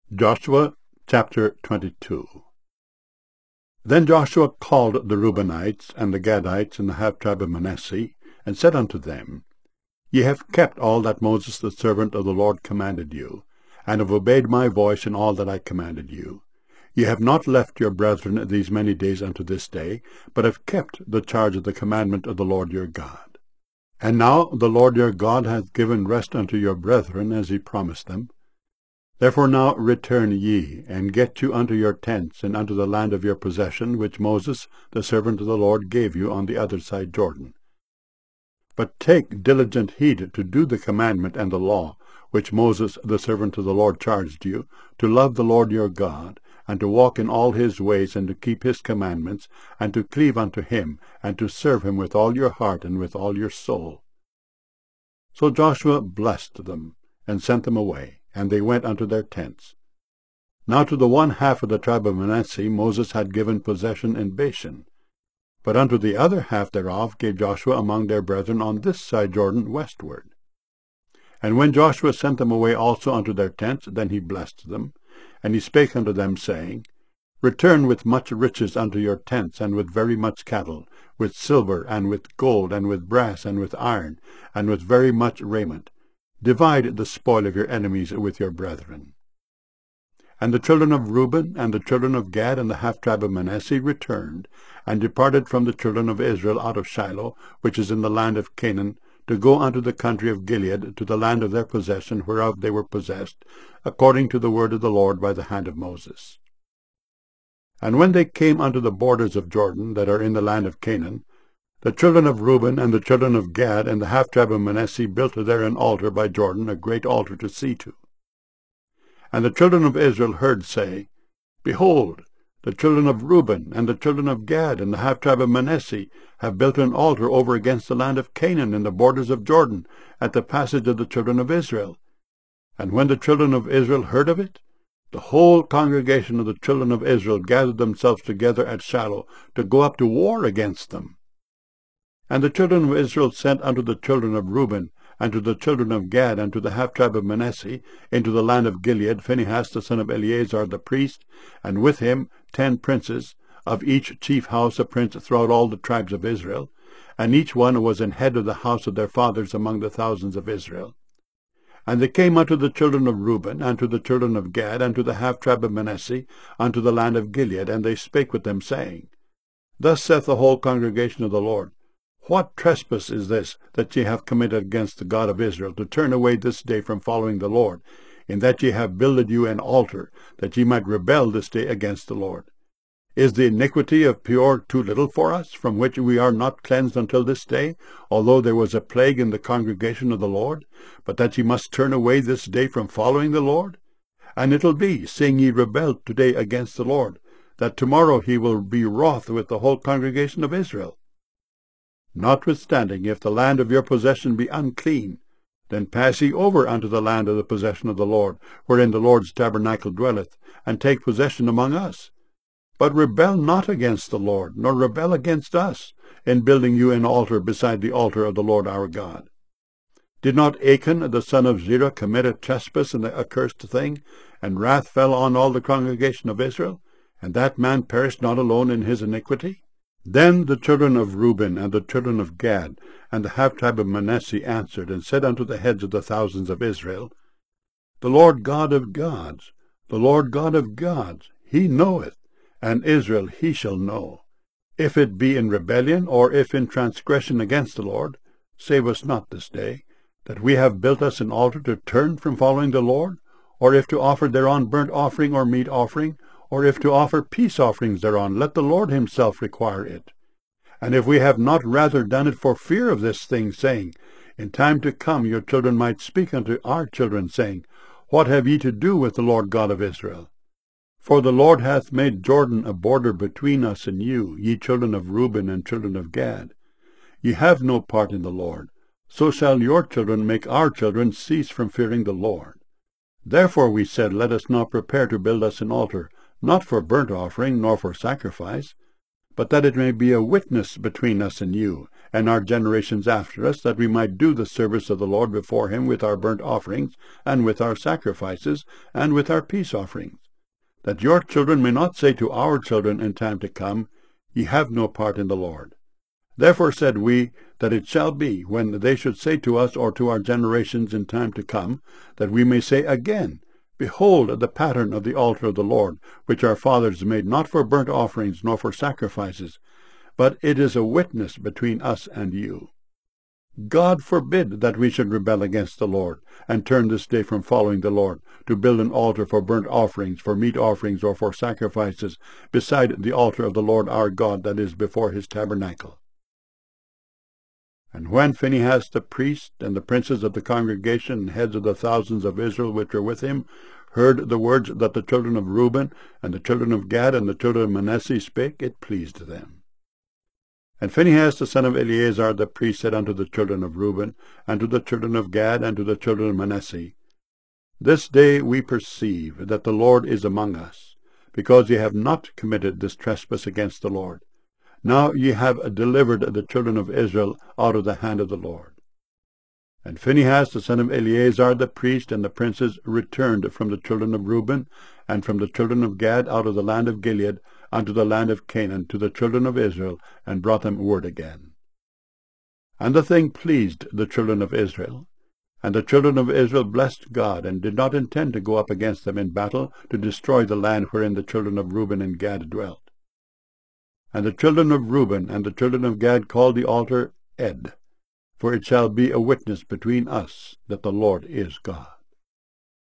Joshua chapter 22. Then Joshua called the Reubenites, and the Gadites, and the half-tribe of Manasseh, and said unto them, Ye have kept all that Moses the servant of the Lord commanded you, and have obeyed my voice in all that I commanded you. Ye have not left your brethren these many days unto this day, but have kept the charge of the commandment of the Lord your God. And now the Lord your God hath given rest unto your brethren, as he promised them. Therefore now return ye, and get you unto your tents, and unto the land of your possession, which Moses the servant of the Lord gave you on the other side Jordan. But take diligent heed to do the commandment and the law, which Moses the servant of the Lord charged you, to love the Lord your God, and to walk in all his ways, and to keep his commandments, and to cleave unto him, and to serve him with all your heart and with all your soul. So Joshua blessed them, and sent them away, and they went unto their tents. Now to the one half of the tribe of Manasseh Moses had given possession in Bashan, but unto the other half thereof gave Joshua among their brethren on this side Jordan westward. And when Joshua sent them away also unto their tents, then he blessed them, and he spake unto them, saying, Return with much riches unto your tents, and with very much cattle, with silver, and with gold, and with brass, and with iron, and with very much raiment. Divide the spoil of your enemies with your brethren. And the children of Reuben, and the children of Gad, and the half-tribe of Manasseh returned, and departed from the children of Israel out of Shiloh, which is in the land of Canaan, to go unto the country of Gilead, to the land of their possession, whereof they were possessed, according to the word of the Lord by the hand of Moses. And when they came unto the borders of Jordan, that are in the land of Canaan, the children of Reuben and the children of Gad and the half-tribe of Manasseh built there an altar by Jordan, a great altar to see to. And the children of Israel heard say, Behold, the children of Reuben and the children of Gad and the half-tribe of Manasseh have built an altar over against the land of Canaan in the borders of Jordan, at the passage of the children of Israel. And when the children of Israel heard of it, the whole congregation of the children of Israel gathered themselves together at Shiloh to go up to war against them. And the children of Israel sent unto the children of Reuben, and to the children of Gad, and to the half-tribe of Manasseh, into the land of Gilead, Phinehas the son of Eleazar the priest, and with him 10 princes, of each chief house a prince throughout all the tribes of Israel, and each one was an head of the house of their fathers among the thousands of Israel. And they came unto the children of Reuben, and to the children of Gad, and to the half-tribe of Manasseh, unto the land of Gilead, and they spake with them, saying, Thus saith the whole congregation of the Lord, What trespass is this that ye have committed against the God of Israel, to turn away this day from following the Lord, in that ye have builded you an altar, that ye might rebel this day against the Lord? Is the iniquity of Peor too little for us, from which we are not cleansed until this day, although there was a plague in the congregation of the Lord, but that ye must turn away this day from following the Lord? And it'll be, seeing ye rebelled today against the Lord, that tomorrow he will be wroth with the whole congregation of Israel. Notwithstanding, if the land of your possession be unclean, then pass ye over unto the land of the possession of the Lord, wherein the Lord's tabernacle dwelleth, and take possession among us. But rebel not against the Lord, nor rebel against us, in building you an altar beside the altar of the Lord our God. Did not Achan the son of Zerah commit a trespass in the accursed thing, and wrath fell on all the congregation of Israel, and that man perished not alone in his iniquity? Then the children of Reuben and the children of Gad and the half-tribe of Manasseh answered, and said unto the heads of the thousands of Israel, The Lord God of gods, the Lord God of gods, he knoweth, and Israel he shall know. If it be in rebellion, or if in transgression against the Lord, save us not this day, that we have built us an altar to turn from following the Lord, or if to offer thereon burnt offering or meat offering, or if to offer peace offerings thereon, let the Lord himself require it. And if we have not rather done it for fear of this thing, saying, In time to come your children might speak unto our children, saying, What have ye to do with the Lord God of Israel? For the Lord hath made Jordan a border between us and you, ye children of Reuben and children of Gad. Ye have no part in the Lord, so shall your children make our children cease from fearing the Lord. Therefore we said, Let us now prepare to build us an altar, not for burnt offering, nor for sacrifice, but that it may be a witness between us and you, and our generations after us, that we might do the service of the Lord before him with our burnt offerings, and with our sacrifices, and with our peace offerings, that your children may not say to our children in time to come, Ye have no part in the Lord. Therefore said we, that it shall be, when they should say to us or to our generations in time to come, that we may say again, Behold the pattern of the altar of the Lord, which our fathers made not for burnt offerings nor for sacrifices, but it is a witness between us and you. God forbid that we should rebel against the Lord, and turn this day from following the Lord, to build an altar for burnt offerings, for meat offerings, or for sacrifices, beside the altar of the Lord our God that is before his tabernacle. And when Phinehas the priest, and the princes of the congregation, and heads of the thousands of Israel which were with him, heard the words that the children of Reuben, and the children of Gad, and the children of Manasseh spake, it pleased them. And Phinehas the son of Eleazar the priest said unto the children of Reuben, and to the children of Gad, and to the children of Manasseh, This day we perceive that the Lord is among us, because ye have not committed this trespass against the Lord. Now ye have delivered the children of Israel out of the hand of the Lord. And Phinehas the son of Eleazar the priest and the princes returned from the children of Reuben and from the children of Gad out of the land of Gilead unto the land of Canaan to the children of Israel, and brought them word again. And the thing pleased the children of Israel. And the children of Israel blessed God, and did not intend to go up against them in battle, to destroy the land wherein the children of Reuben and Gad dwelt. And the children of Reuben and the children of Gad called the altar Ed, for it shall be a witness between us that the Lord is God.